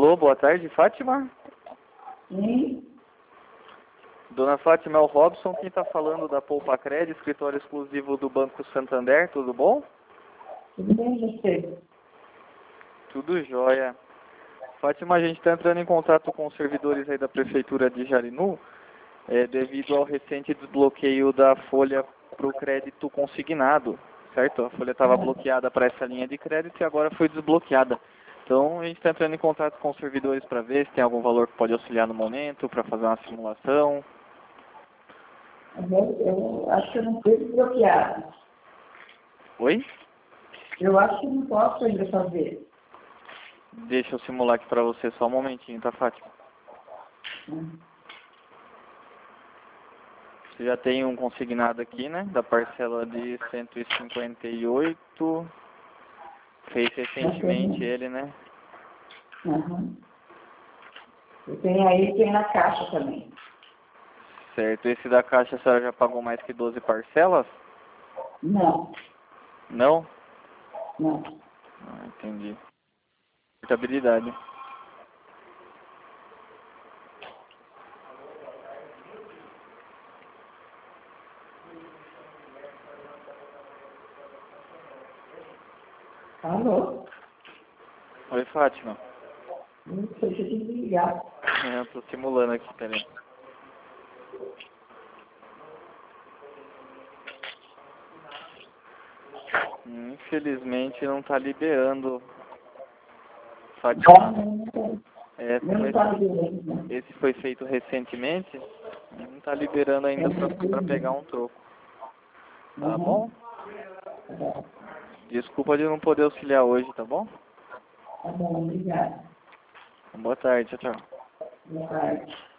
Alô, boa tarde, Fátima? Sim, Dona Fátima, é o Robson, quem está falando da Poupa Cred, escritório exclusivo do Banco Santander, tudo bom? tudo bem você? Tudo jóia. Fátima, a gente está entrando em contato com os servidores aí da Prefeitura de Jarinu, devido ao recente desbloqueio da folha para o crédito consignado, certo? A folha estava bloqueada para essa linha de crédito e agora foi desbloqueada. Então, a gente está entrando em contato com os servidores para ver se tem algum valor que pode auxiliar no momento, para fazer uma simulação. Eu acho que eu não fui desbloqueado. Oi? Eu acho que não posso ainda fazer. Deixa eu simular aqui para você só um momentinho, tá, Fátima? Você já tem um consignado aqui, né? Da parcela de 158. Fez recentemente ele, né? Uhum. Eu tenho aí, tem na caixa também. Certo. Esse da Caixa a senhora já pagou mais que 12 parcelas? Não, Não? não. Ah, entendi. Portabilidade. Alô? Oi, Fátima. Não sei se eu tenho que ligar. Eu tô simulando aqui, peraí. Infelizmente não tá liberando, Fátima. Não está liberando. Esse foi feito recentemente. Não tá liberando ainda pra pegar um troco. Tá bom? Desculpa de não poder auxiliar hoje, tá bom? Tá bom, obrigada. Boa tarde, tchau, tchau. Boa tarde.